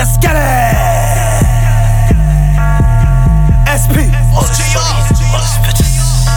Let's get it. SP. All this bitches,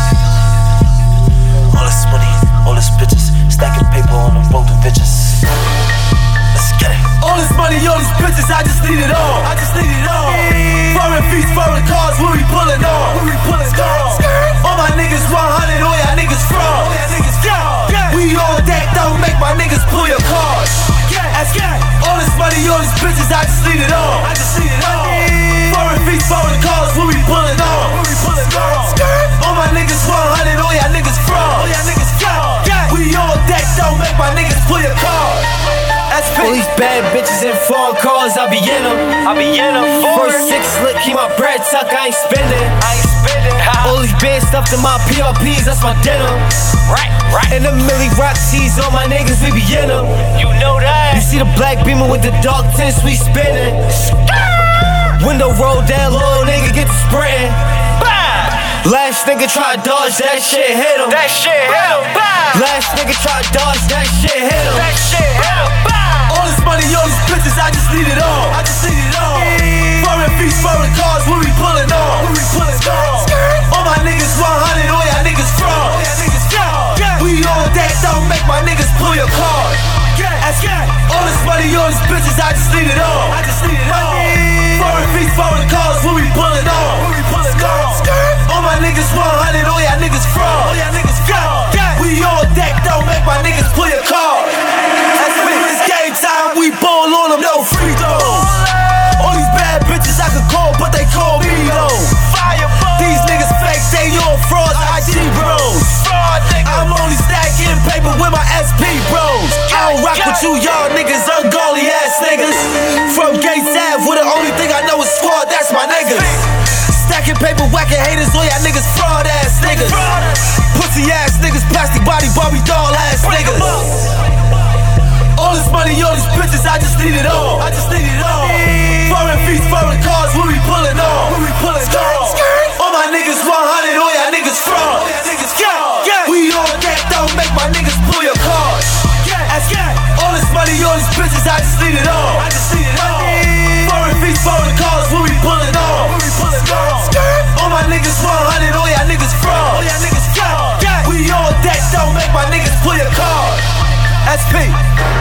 all this money, all this bitches, stacking paper on the road to bitches. Let's get it. All this money, all these bitches, I just need it all. I just need it all. Foreign feet, foreign cars, where we pulling on? Where we pulling on? All my niggas 100, all y'all niggas fraud. We on deck, don't make my niggas pull your cards. All this money, all these bitches, I just need it all. I just need it all. Foreign feet, foreign cars, where we pulling on? Where we pulling on? All my niggas 100, all y'all niggas fraud. We on deck, don't make my niggas pull your cards. All these bad bitches in foreign cars, I be in them. First 6 lick, keep my bread tucked, I ain't spending. All these bands stuffed in my PRPs, that's my denim. Right. And the Millie Rock tees, all my niggas, we be in them. You know that. You see the black beamer with the dark tints, we spinning. Window roll down, little nigga get to sprinting. Last nigga try to dodge, that shit hit him. Last nigga try to dodge, that shit hit him. All this money, all these bitches, I just need it all. I just need it all. Foreign feet, foreign cars, where we pulling on? Where we pulling on? All my niggas 100, all y'all niggas fraud. We on deck, don't make my niggas pull your card. All this money, all these bitches, I just need it all. I just need it all. Foreign feet, foreign cars, where we pulling on? Where we pulling on? All my niggas 100, all y'all niggas fraud. We on deck, don't make my niggas pull your card. It's game time, we ball on them, no free throws. All these bad bitches I could call, but they call me though. These niggas fake, they all frauds, IG bros. I'm only stacking paper with my SP bros. I don't rock with you, y'all niggas, ungodly ass niggas. From Gates Ave, where the only thing I know is squad, that's my niggas. Stacking paper, whacking haters, all y'all niggas fraud ass niggas. Pussy ass niggas, plastic body, Barbie doll ass niggas. All this money, all these bitches, I just need it all. I just need it all. Foreign feet, foreign cars, where we pulling on? Where we pulling on? All my niggas 100, all y'all niggas fraud. We on deck, don't make my niggas pull your cards. All this money, all these bitches, I just need it all. I just need it all. Foreign feet, foreign cars, where we pulling on? Where we pulling on? All my niggas 100, all y'all niggas fraud. We on deck, don't make my niggas pull your card. SP.